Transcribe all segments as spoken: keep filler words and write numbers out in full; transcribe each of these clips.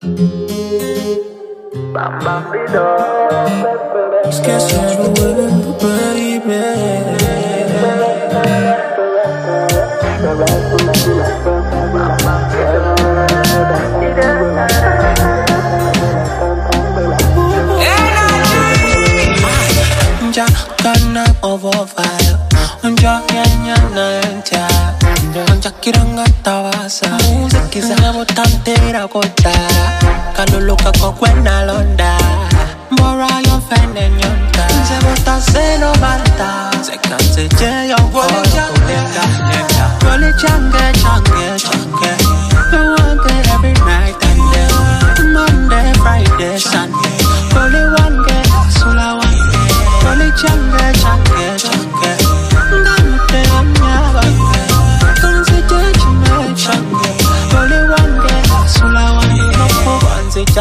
Es que solo vuelvo, baby. Ya gana overfire, ya nyanya nanja, ya kiranga tawasa. Muziki zabo tantera kota, kaluluka kwa kwena londa. Mbora yo fene nyonta, zabo taseno banta. Sekanse je yo wole change, wole change, change, change. You want it every night and day, Monday, Friday, Sunday. Wole one get, sula one get. Wole change, change, change. Ngamute nyaba, kanse je chime change. Wole one get, sula one get. Kanse ja,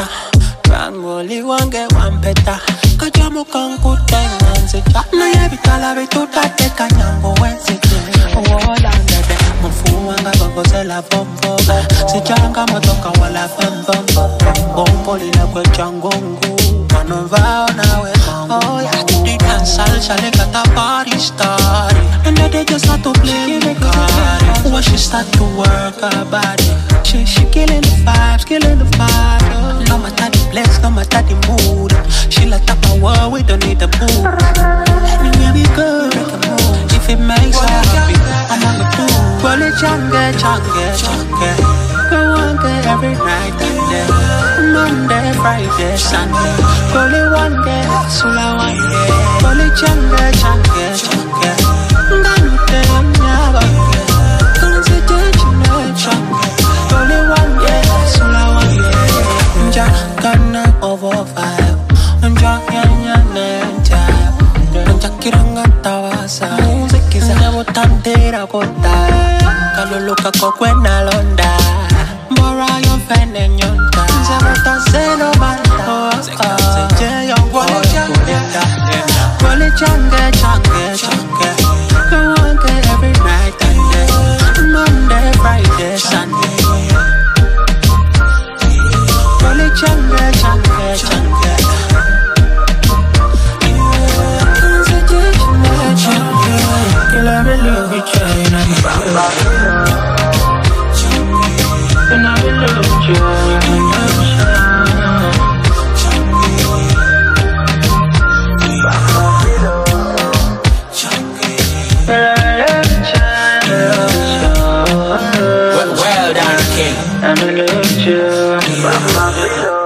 wole one get one better. Kajamu kangu tenganse ja. Na yebi kalabi tutate kanyango wensite. Wola ndede, mfuanga bongo la bombo. Sijanga motoka wala fembo. Bombo lila kwe changongu. Manovao nawe kongo. Oh yeah, the dance all shall got a party started. And they just start to play the card. When she start to work her body, she she killing the vibes, killing the vibe. Oh. No matter the place, no matter the mood. She like top of war, we don't need the boo. Anywhere we go, make a move. If it makes her happy, I'm on the pool. Well, it's change, change, change. Go on get every night and day, Monday, Friday, Sunday. Only one get, sula one get. Only change, change, change. Ngamute nyaba, kanse je change. Only one get, sula one get. Nja kana overfire, nja nyanya nja. Nja kiranga tawasa, muziki zabo tantera kota. Kaluluka kwa kwena londa. Mbora yo fene nyonta, zabo taseno banta. Sekanse je yo wole change, wole change, change, change. You want it every night and day, Monday, Friday, Sunday. Wole change, change, change. Kanse je chime change. Kila belo bichai na mbaba. And I will love you, well done, King. And I love you.